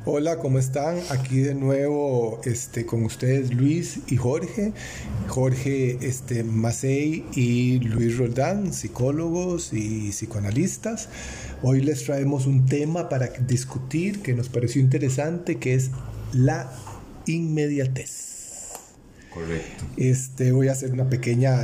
Hola, ¿cómo están? Aquí de nuevo con ustedes Luis y Jorge. Jorge Macei y Luis Roldán, psicólogos y psicoanalistas. Hoy les traemos un tema para discutir que nos pareció interesante, que es la inmediatez. Correcto. Voy a hacer una pequeña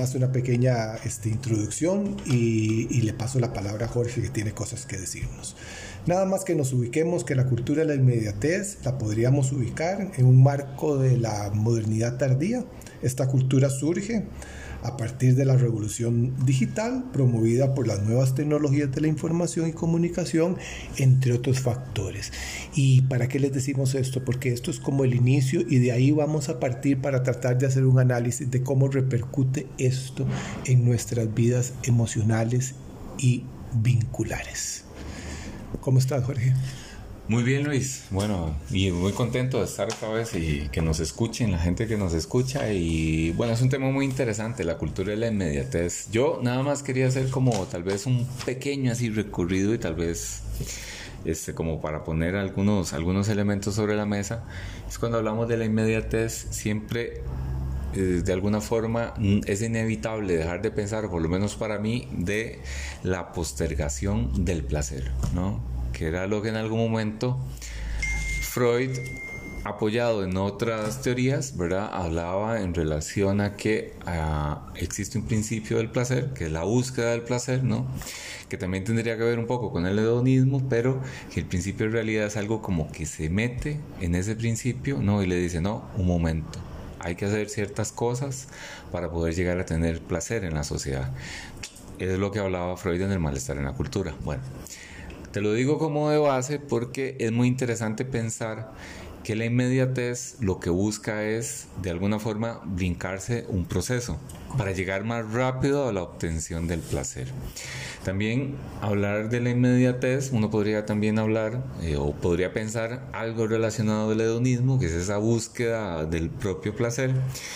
introducción y le paso la palabra a Jorge, que tiene cosas que decirnos. Nada más que nos ubiquemos que la cultura de la inmediatez la podríamos ubicar en un marco de la modernidad tardía. Esta cultura surge a partir de la revolución digital promovida por las nuevas tecnologías de la información y comunicación, entre otros factores. ¿Y para qué les decimos esto? Porque esto es como el inicio y de ahí vamos a partir para tratar de hacer un análisis de cómo repercute esto en nuestras vidas emocionales y vinculares. ¿Cómo estás, Jorge? Muy bien, Luis. Bueno, y muy contento de estar esta vez y que nos escuchen, la gente que nos escucha. Y bueno, es un tema muy interesante, la cultura de la inmediatez. Yo nada más quería hacer como tal vez un pequeño así recorrido y tal vez como para poner algunos elementos sobre la mesa. Es cuando hablamos de la inmediatez, siempre de alguna forma es inevitable dejar de pensar, por lo menos para mí, de la postergación del placer, ¿no? Que era lo que en algún momento Freud, apoyado en otras teorías, ¿verdad?, hablaba en relación a que existe un principio del placer, que es la búsqueda del placer, ¿no?, que también tendría que ver un poco con el hedonismo, pero que el principio en realidad es algo como que se mete en ese principio, ¿no?, y le dice, no, un momento, hay que hacer ciertas cosas para poder llegar a tener placer en la sociedad. Es lo que hablaba Freud en el malestar en la cultura. Bueno, te lo digo como de base porque es muy interesante pensar que la inmediatez lo que busca es, de alguna forma, brincarse un proceso para llegar más rápido a la obtención del placer. También hablar de la inmediatez, uno podría también hablar o podría pensar algo relacionado al hedonismo, que es esa búsqueda del propio placer.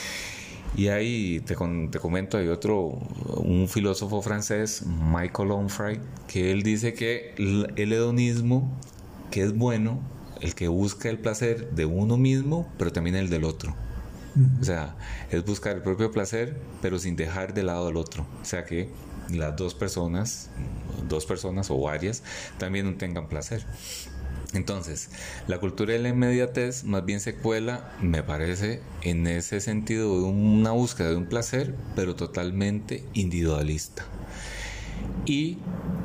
Y ahí te comento, hay un filósofo francés, Michael Onfray, que él dice que el hedonismo, que es bueno, el que busca el placer de uno mismo, pero también el del otro. O sea, es buscar el propio placer, pero sin dejar de lado al otro. O sea, que las dos personas o varias, también tengan placer. Entonces, la cultura de la inmediatez más bien se cuela, me parece, en ese sentido de una búsqueda de un placer, pero totalmente individualista. Y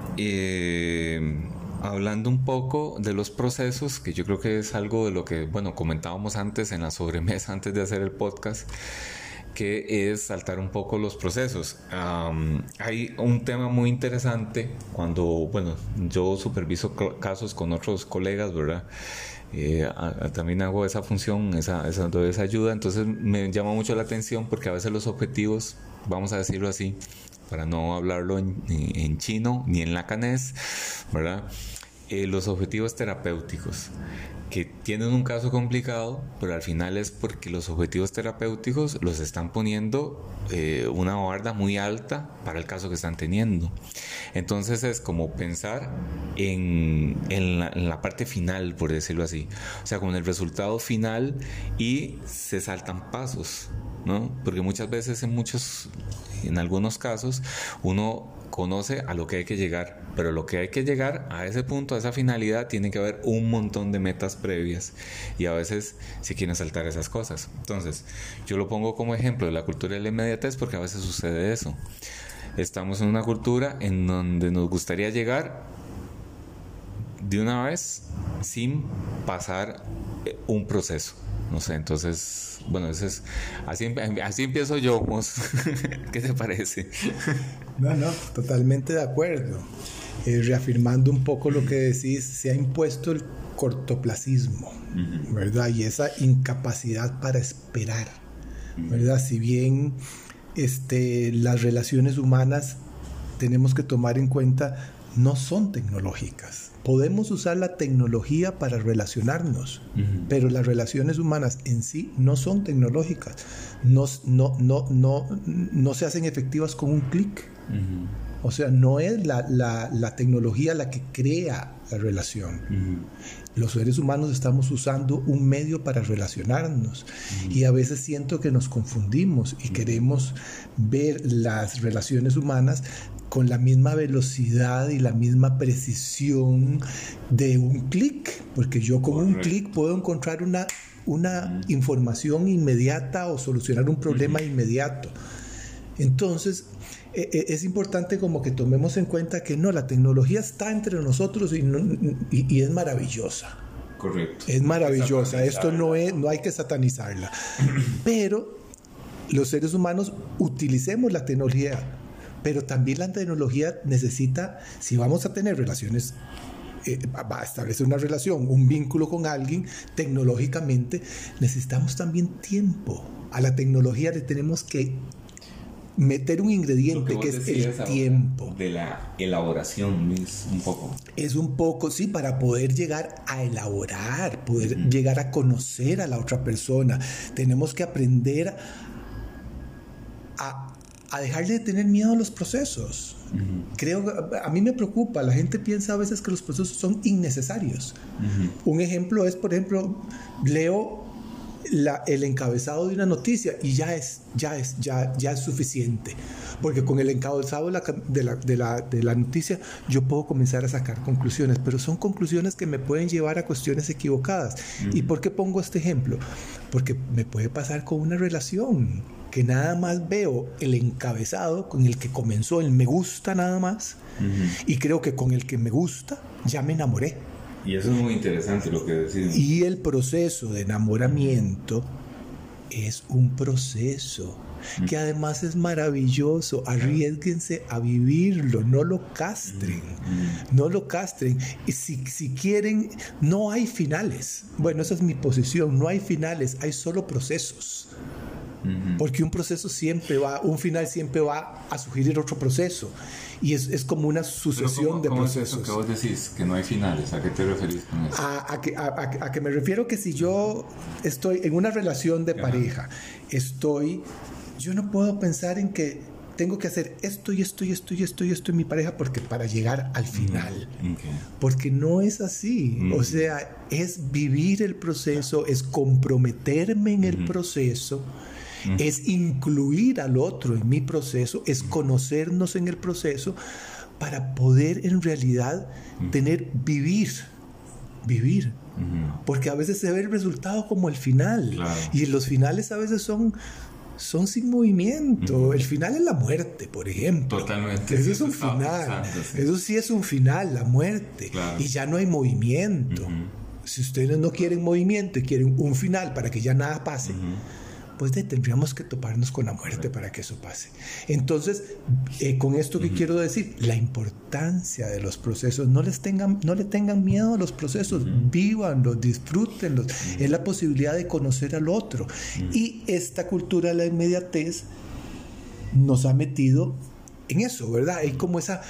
hablando un poco de los procesos, que yo creo que es algo de lo que, bueno, comentábamos antes en la sobremesa, antes de hacer el podcast, que es saltar un poco los procesos. Hay un tema muy interesante cuando, bueno, yo superviso casos con otros colegas, ¿verdad? También hago esa función, esa ayuda, entonces me llama mucho la atención porque a veces los objetivos, vamos a decirlo así, para no hablarlo en chino ni en lacanés, ¿verdad? Los objetivos terapéuticos, que tienen un caso complicado, pero al final es porque los objetivos terapéuticos los están poniendo una barda muy alta para el caso que están teniendo. Entonces es como pensar en la parte final, por decirlo así, o sea, como en el resultado final, y se saltan pasos, ¿no? Porque muchas veces en algunos casos uno conoce a lo que hay que llegar, pero lo que hay que llegar a ese punto, a esa finalidad, tiene que haber un montón de metas previas y a veces se quieren saltar esas cosas. Entonces, yo lo pongo como ejemplo de la cultura de la inmediatez porque a veces sucede eso. Estamos en una cultura en donde nos gustaría llegar de una vez sin pasar un proceso. No sé, entonces, bueno, así empiezo yo. ¿Qué te parece? No, totalmente de acuerdo. Reafirmando un poco lo que decís, se ha impuesto el cortoplacismo, ¿verdad? Y esa incapacidad para esperar, ¿verdad? Si bien las relaciones humanas tenemos que tomar en cuenta, no son tecnológicas. Podemos usar la tecnología para relacionarnos, pero las relaciones humanas en sí no son tecnológicas. No se hacen efectivas con un clic. O sea, no es la tecnología la que crea la relación. Los seres humanos estamos usando un medio para relacionarnos y a veces siento que nos confundimos y queremos ver las relaciones humanas con la misma velocidad y la misma precisión de un clic, porque yo con un clic puedo encontrar una información inmediata o solucionar un problema inmediato. Entonces, es importante como que tomemos en cuenta que no, la tecnología está entre nosotros y es maravillosa. Correcto. Es maravillosa. Esto no hay que satanizarla. Pero los seres humanos utilicemos la tecnología, pero también la tecnología necesita, si vamos a tener relaciones, va a establecer una relación, un vínculo con alguien, tecnológicamente, necesitamos también tiempo. A la tecnología le tenemos que meter un ingrediente que es el tiempo. De la elaboración, Luis, un poco. Es un poco, sí, para poder llegar a elaborar, poder llegar a conocer a la otra persona. Tenemos que aprender a dejarle de tener miedo a los procesos. Creo que a mí me preocupa, la gente piensa a veces que los procesos son innecesarios. Un ejemplo es, por ejemplo, leo el encabezado de una noticia y ya es suficiente, porque con el encabezado de la noticia yo puedo comenzar a sacar conclusiones, pero son conclusiones que me pueden llevar a cuestiones equivocadas. ¿Y por qué pongo este ejemplo? Porque me puede pasar con una relación, que nada más veo el encabezado con el que comenzó el me gusta nada más, y creo que con el que me gusta ya me enamoré. Y eso es muy interesante lo que decimos. Y el proceso de enamoramiento es un proceso que además es maravilloso. Arriésguense a vivirlo, no lo castren, no lo castren. Y si quieren, no hay finales. Bueno, esa es mi posición, no hay finales, hay solo procesos. Porque un final siempre va a sugerir otro proceso, y es como una sucesión de procesos. ¿Qué vos decís? Que no hay finales. ¿A qué te referís con eso? A que me refiero que si yo estoy en una relación de pareja, yo no puedo pensar en que tengo que hacer esto y esto y esto y esto y esto en mi pareja porque para llegar al final. Porque no es así. O sea, es vivir el proceso, es comprometerme en el proceso, es incluir al otro en mi proceso, es conocernos en el proceso para poder en realidad vivir. Porque a veces se ve el resultado como el final. Claro. Y los finales a veces son sin movimiento. El final es la muerte, por ejemplo. Totalmente. Eso es un final. Eso sí es un final, la muerte. Claro. Y ya no hay movimiento. Si ustedes no quieren movimiento y quieren un final para que ya nada pase, pues tendríamos que toparnos con la muerte para que eso pase. Entonces, con esto que quiero decir, la importancia de los procesos, no le tengan miedo a los procesos, vívanlos, disfrútenlos. Es la posibilidad de conocer al otro. Y esta cultura de la inmediatez nos ha metido en eso, ¿verdad? Hay como esa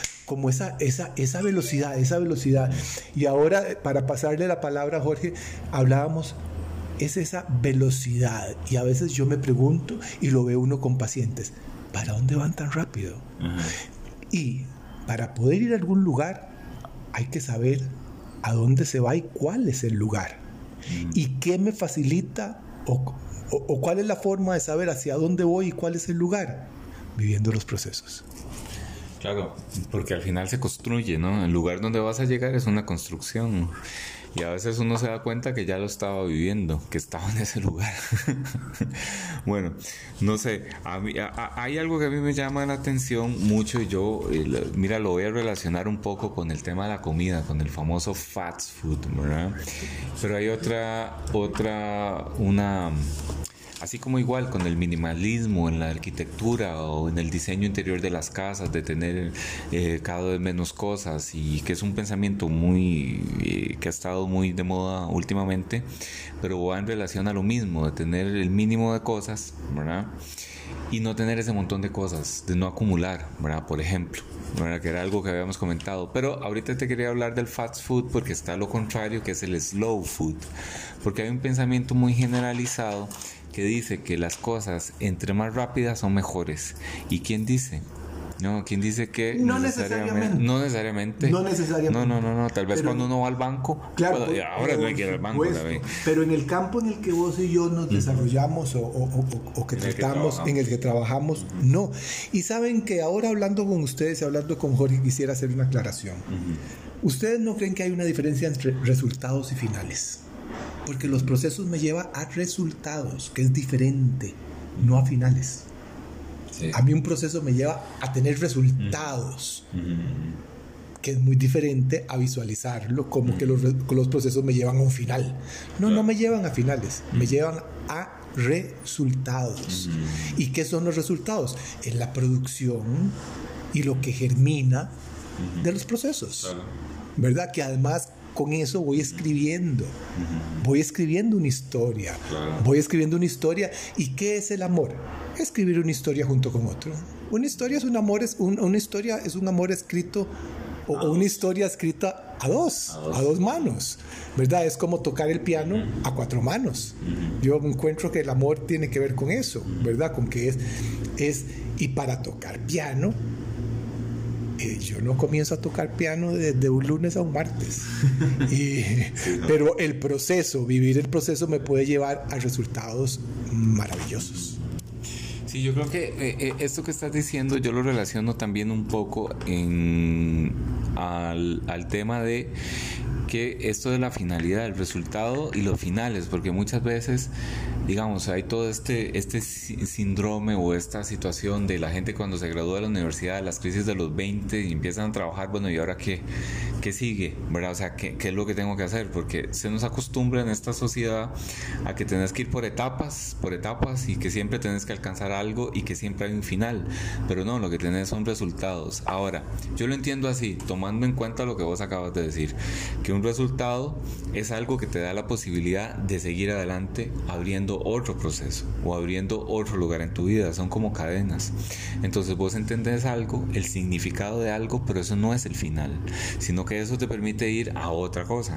velocidad. Y ahora, para pasarle la palabra a Jorge, hablábamos, es esa velocidad, y a veces yo me pregunto, y lo veo uno con pacientes, ¿para dónde van tan rápido? Y para poder ir a algún lugar hay que saber a dónde se va y cuál es el lugar, y qué me facilita o cuál es la forma de saber hacia dónde voy y cuál es el lugar, viviendo los procesos. Claro, porque al final se construye, ¿no? El lugar donde vas a llegar es una construcción. Y a veces uno se da cuenta que ya lo estaba viviendo, que estaba en ese lugar. Bueno, no sé, hay algo que a mí me llama la atención mucho, y yo, mira, lo voy a relacionar un poco con el tema de la comida, con el famoso fast food, ¿verdad? Pero hay así como igual con el minimalismo en la arquitectura o en el diseño interior de las casas, de tener cada vez menos cosas, y que es un pensamiento que ha estado muy de moda últimamente, pero va en relación a lo mismo, de tener el mínimo de cosas, ¿verdad? Y no tener ese montón de cosas, de no acumular, ¿verdad? Por ejemplo, ¿verdad? Que era algo que habíamos comentado. Pero ahorita te quería hablar del fast food, porque está lo contrario, que es el slow food, porque hay un pensamiento muy generalizado que dice que las cosas entre más rápidas son mejores. ¿Y quién dice? No, ¿quién dice que no necesariamente? No necesariamente. No necesariamente. No. Tal vez cuando uno va al banco. Claro, bueno, ahora no hay que ir al banco también. Pero en el campo en el que vos y yo nos desarrollamos o que tratamos, en el que trabajamos, no. Y saben que ahora hablando con ustedes, hablando con Jorge, quisiera hacer una aclaración. ¿Ustedes no creen que hay una diferencia entre resultados y finales? Porque los procesos me llevan a resultados, que es diferente, no a finales. Sí. A mí un proceso me lleva a tener resultados, que es muy diferente a visualizarlo, como que los procesos me llevan a un final. No me llevan a finales, me llevan a resultados. ¿Y qué son los resultados? Es la producción y lo que germina de los procesos. Claro. ¿Verdad? Que además con eso voy escribiendo una historia. Claro. Voy escribiendo una historia. ¿Y qué es el amor? Escribir una historia junto con otro. Una historia es un amor, una historia es un amor escrito o una historia escrita a dos manos, ¿verdad? Es como tocar el piano a 4 manos. Yo encuentro que el amor tiene que ver con eso, ¿verdad? Con que es y para tocar piano, yo no comienzo a tocar piano desde un lunes a un martes. Pero el proceso, vivir el proceso me puede llevar a resultados maravillosos. Sí, yo creo que esto que estás diciendo yo lo relaciono también un poco al tema de que esto de la finalidad, el resultado y los finales, porque muchas veces, digamos, hay todo este síndrome o esta situación de la gente cuando se gradúa de la universidad, las crisis de los 20 y empiezan a trabajar, bueno, ¿y ahora qué sigue? ¿Verdad? O sea, ¿qué es lo que tengo que hacer? Porque se nos acostumbra en esta sociedad a que tenés que ir por etapas y que siempre tenés que alcanzar algo y que siempre hay un final, pero no, lo que tenés son resultados. Ahora, yo lo entiendo así, tomando en cuenta lo que vos acabas de decir, que un resultado es algo que te da la posibilidad de seguir adelante abriendo otro proceso o abriendo otro lugar en tu vida, son como cadenas. Entonces vos entendés algo, el significado de algo, pero eso no es el final, sino que eso te permite ir a otra cosa.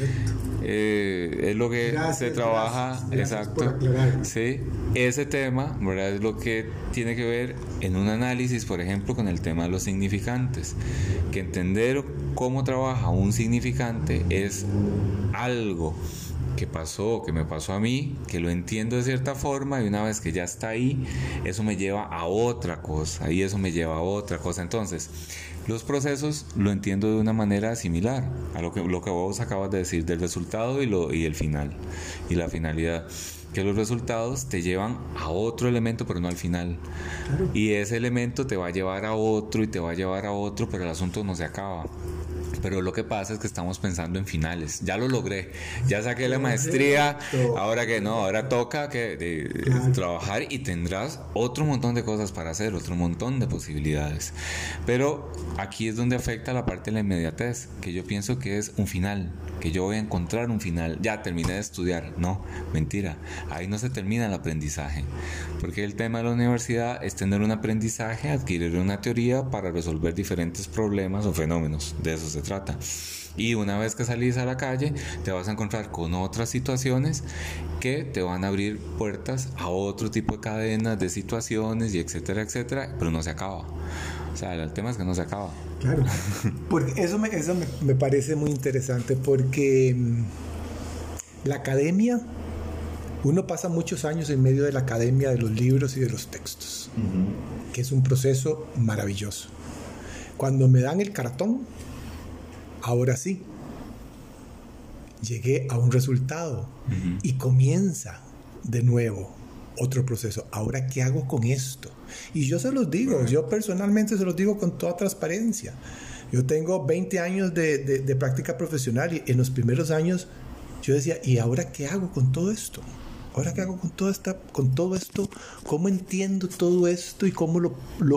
Es lo que se trabaja, exacto. Sí, ese tema, ¿verdad? Es lo que tiene que ver en un análisis, por ejemplo, con el tema de los significantes, que entender cómo trabaja un significante es algo que me pasó a mí, que lo entiendo de cierta forma, y una vez que ya está ahí, eso me lleva a otra cosa, y eso me lleva a otra cosa. Entonces, los procesos lo entiendo de una manera similar a lo que vos acabas de decir, del resultado y el final, y la finalidad. Que los resultados te llevan a otro elemento, pero no al final. Claro. Y ese elemento te va a llevar a otro y te va a llevar a otro, pero el asunto no se acaba. Pero lo que pasa es que estamos pensando en finales. Ya lo logré, ya saqué la maestría, ahora que no, ahora toca trabajar y tendrás otro montón de cosas para hacer, otro montón de posibilidades. Pero aquí es donde afecta la parte de la inmediatez, que yo pienso que es un final, que yo voy a encontrar un final. Ya terminé de estudiar. No, mentira, ahí no se termina el aprendizaje, porque el tema de la universidad es tener un aprendizaje, adquirir una teoría para resolver diferentes problemas o fenómenos. De eso se trata. Y una vez que salís a la calle, te vas a encontrar con otras situaciones que te van a abrir puertas a otro tipo de cadenas de situaciones y etcétera, pero no se acaba. O sea, el tema es que no se acaba. Claro, porque eso me parece muy interesante, porque la academia, uno pasa muchos años en medio de la academia, de los libros y de los textos, que es un proceso maravilloso. Cuando me dan el cartón, ahora sí, llegué a un resultado y comienza de nuevo otro proceso. Ahora, ¿qué hago con esto? Y yo se los digo, yo personalmente se los digo con toda transparencia. Yo tengo 20 años de práctica profesional y en los primeros años yo decía, ¿y ahora qué hago con todo esto? ¿Ahora qué hago con todo esto? ¿Cómo entiendo todo esto? Y cómo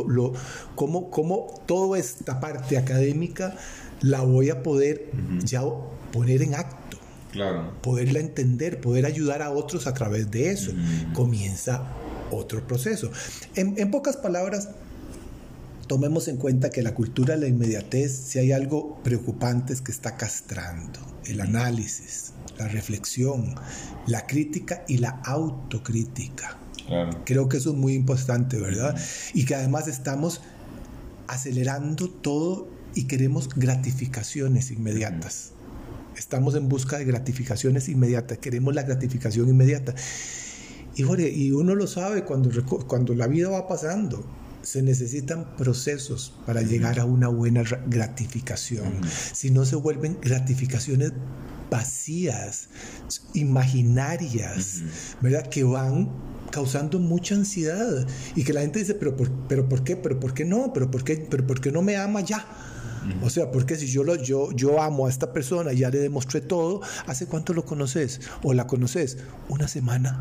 toda esta parte académica la voy a poder ya poner en acto. Claro. Poderla entender, poder ayudar a otros a través de eso. Comienza otro proceso. En pocas palabras, tomemos en cuenta que la cultura de la inmediatez, si hay algo preocupante, es que está castrando el análisis, la reflexión, la crítica y la autocrítica. Claro. Creo que eso es muy importante, ¿verdad? Y que además estamos acelerando todo y queremos gratificaciones inmediatas. Estamos en busca de gratificaciones inmediatas, queremos la gratificación inmediata. Y, Jorge, y uno lo sabe cuando la vida va pasando. Se necesitan procesos para llegar a una buena gratificación. Si no, se vuelven gratificaciones vacías, imaginarias, ¿verdad? Que van causando mucha ansiedad y que la gente dice, pero ¿por qué? ¿Pero por qué no? ¿Pero por qué no me ama ya? O sea, porque si yo amo a esta persona, ya le demostré todo, ¿hace cuánto lo conoces? ¿O la conoces? Una semana.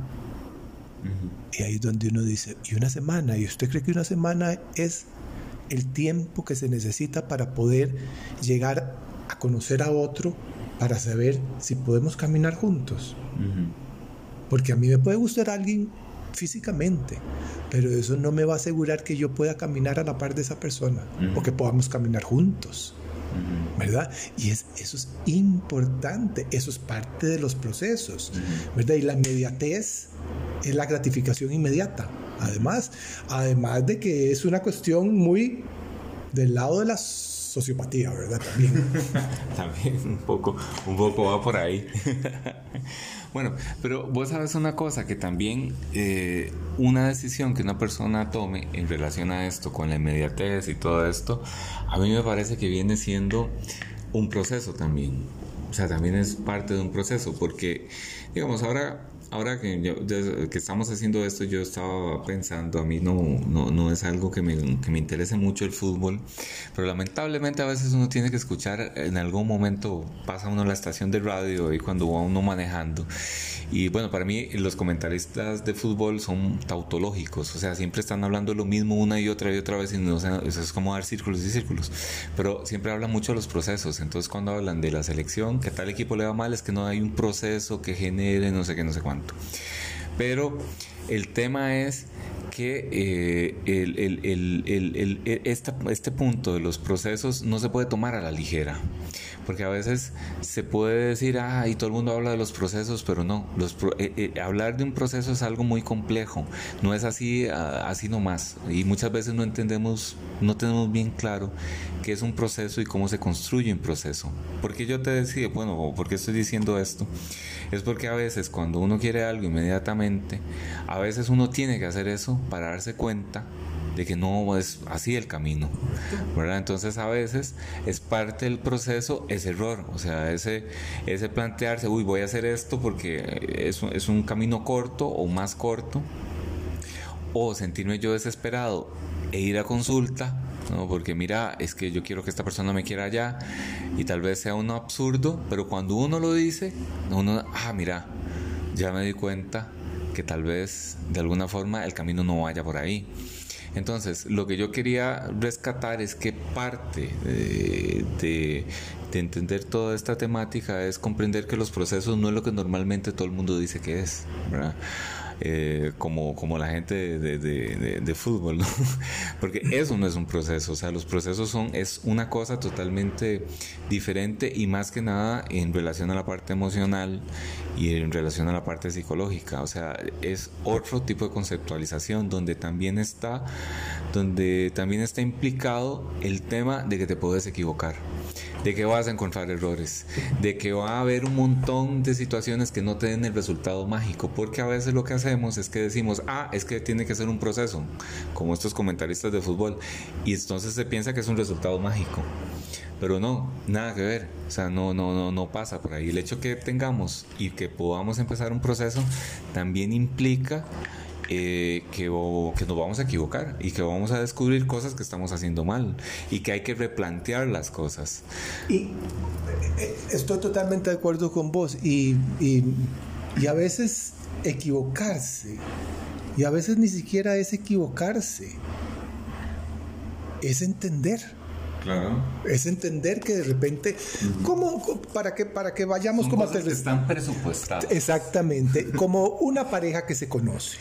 Y ahí es donde uno dice, ¿y una semana? ¿Y usted cree que una semana es el tiempo que se necesita para poder llegar a conocer a otro, para saber si podemos caminar juntos? Porque a mí me puede gustar alguien físicamente, pero eso no me va a asegurar que yo pueda caminar a la par de esa persona o que podamos caminar juntos, ¿verdad? Y eso es importante, eso es parte de los procesos, ¿verdad? Y la inmediatez es la gratificación inmediata, además de que es una cuestión muy del lado de la sociopatía, ¿verdad? También un poco va por ahí. Bueno, pero vos sabes una cosa, que también una decisión que una persona tome en relación a esto, con la inmediatez y todo esto, a mí me parece que viene siendo un proceso también. O sea, también es parte de un proceso, porque, digamos, ahora que estamos haciendo esto, yo estaba pensando, a mí no es algo que me interese mucho el fútbol, pero lamentablemente a veces uno tiene que escuchar, en algún momento pasa uno a la estación de radio y cuando va uno manejando, y bueno, para mí los comentaristas de fútbol son tautológicos, o sea, siempre están hablando lo mismo una y otra vez, y no, o sea, eso es como dar círculos y círculos, pero siempre hablan mucho de los procesos. Entonces cuando hablan de la selección, que tal equipo le va mal, es que no hay un proceso que genere no sé qué, no sé cuánto. Pero el tema es que este punto de los procesos no se puede tomar a la ligera, porque a veces se puede decir, y todo el mundo habla de los procesos, pero no, hablar de un proceso es algo muy complejo, no es así nomás, y muchas veces no tenemos bien claro qué es un proceso y cómo se construye un proceso. Porque yo te decía, bueno, ¿por qué estoy diciendo esto? Es porque a veces cuando uno quiere algo inmediatamente, a veces uno tiene que hacer eso para darse cuenta de que no es así el camino, ¿verdad? Entonces a veces es parte del proceso ese error, o sea, ese plantearse, voy a hacer esto porque es un camino corto o más corto, o sentirme yo desesperado e ir a consulta, ¿no? Porque mira, es que yo quiero que esta persona me quiera ya, y tal vez sea uno absurdo, pero cuando uno lo dice, uno, mira, ya me di cuenta que tal vez de alguna forma el camino no vaya por ahí. Entonces, lo que yo quería rescatar es que parte de entender toda esta temática es comprender que los procesos no es lo que normalmente todo el mundo dice que es, ¿verdad? Como la gente de fútbol, ¿no? Porque eso no es un proceso, o sea, los procesos es una cosa totalmente diferente, y más que nada en relación a la parte emocional y en relación a la parte psicológica. O sea, es otro tipo de conceptualización donde también está implicado el tema de que te puedes equivocar, de que vas a encontrar errores, de que va a haber un montón de situaciones que no te den el resultado mágico, porque a veces lo que hacemos es que decimos, es que tiene que ser un proceso, como estos comentaristas de fútbol, y entonces se piensa que es un resultado mágico, pero no, nada que ver, o sea, no pasa por ahí. El hecho que tengamos y que podamos empezar un proceso también implica que nos vamos a equivocar y que vamos a descubrir cosas que estamos haciendo mal y que hay que replantear las cosas. Y estoy totalmente de acuerdo con vos, y a veces equivocarse, y a veces ni siquiera es equivocarse, es entender. Claro. Es entender que de repente, para que vayamos son como cosas que están presupuestadas. Exactamente, como una pareja que se conoce.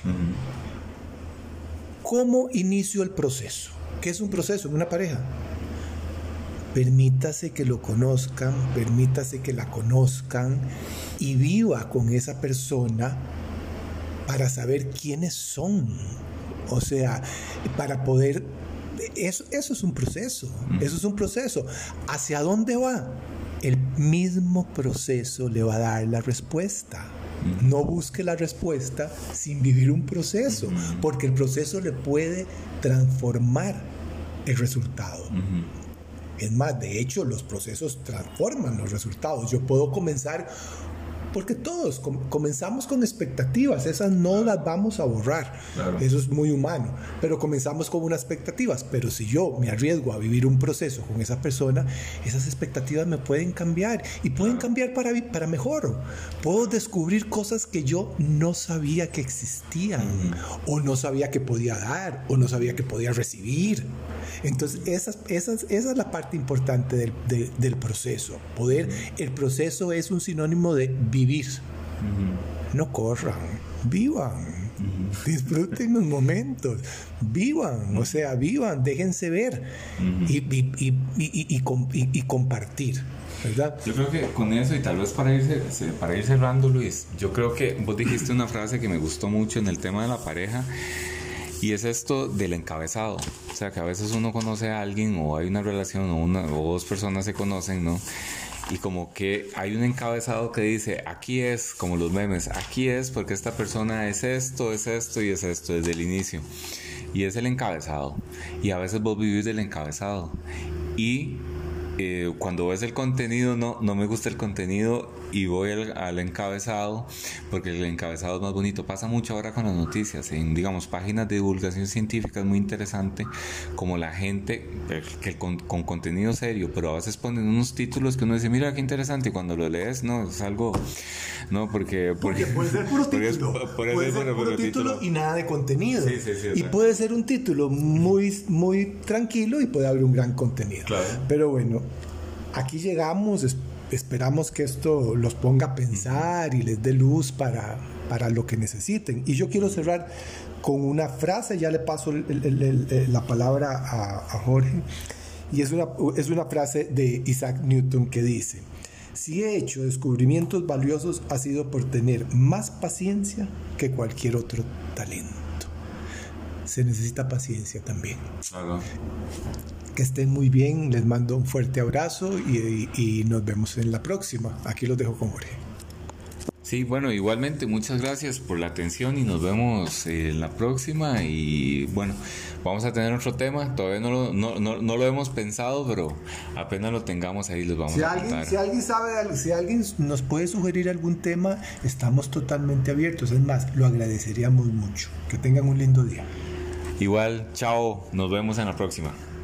¿Cómo inicio el proceso? ¿Qué es un proceso en una pareja? Permítase que lo conozcan, permítase que la conozcan y viva con esa persona para saber quiénes son. O sea, para poder Eso es un proceso, eso es un proceso. ¿Hacia dónde va? El mismo proceso le va a dar la respuesta. No busque la respuesta sin vivir un proceso, porque el proceso le puede transformar el resultado. Es más, de hecho, los procesos transforman los resultados. Yo puedo comenzar, porque todos comenzamos con expectativas, esas no las vamos a borrar, claro. Eso es muy humano, pero comenzamos con unas expectativas, pero si yo me arriesgo a vivir un proceso con esa persona, esas expectativas me pueden cambiar, y pueden cambiar para mejor. Puedo descubrir cosas que yo no sabía que existían, o no sabía que podía dar, o no sabía que podía recibir. Entonces esa es la parte importante del proceso. El proceso es un sinónimo de vivir. No corran, vivan, disfruten los momentos, vivan, o sea, vivan, déjense ver y compartir, ¿verdad? Yo creo que con eso, y tal vez para ir cerrando, Luis, yo creo que vos dijiste una frase que me gustó mucho en el tema de la pareja, y es esto del encabezado. O sea, que a veces uno conoce a alguien, o hay una relación, o dos personas se conocen, ¿no? Y como que hay un encabezado que dice, aquí es, como los memes, aquí es porque esta persona es esto y es esto desde el inicio. Y es el encabezado. Y a veces vos vivís del encabezado. Y cuando ves el contenido, no me gusta el contenido y voy al encabezado, porque el encabezado es más bonito. Pasa mucho ahora con las noticias, en, digamos, páginas de divulgación científica. Es muy interesante como la gente que con contenido serio, pero a veces ponen unos títulos que uno dice, mira qué interesante, y cuando lo lees, no, es algo, no, porque puede ser puro título, puede ser puro título y nada de contenido, y puede ser un título muy, muy tranquilo y puede haber un gran contenido, claro. Pero bueno, aquí llegamos. Esperamos que esto los ponga a pensar y les dé luz para lo que necesiten. Y yo quiero cerrar con una frase, ya le paso la palabra a Jorge, y es una frase de Isaac Newton que dice: si he hecho descubrimientos valiosos, ha sido por tener más paciencia que cualquier otro talento. Se necesita paciencia también. Claro. Que estén muy bien, les mando un fuerte abrazo y nos vemos en la próxima. Aquí los dejo con Jorge. Sí, bueno, igualmente muchas gracias por la atención y nos vemos en la próxima. Y bueno, vamos a tener otro tema, todavía no lo hemos pensado, pero apenas lo tengamos ahí les vamos a contar. Si alguien nos puede sugerir algún tema, estamos totalmente abiertos. Es más, lo agradeceríamos mucho. Que tengan un lindo día. Igual, chao, nos vemos en la próxima.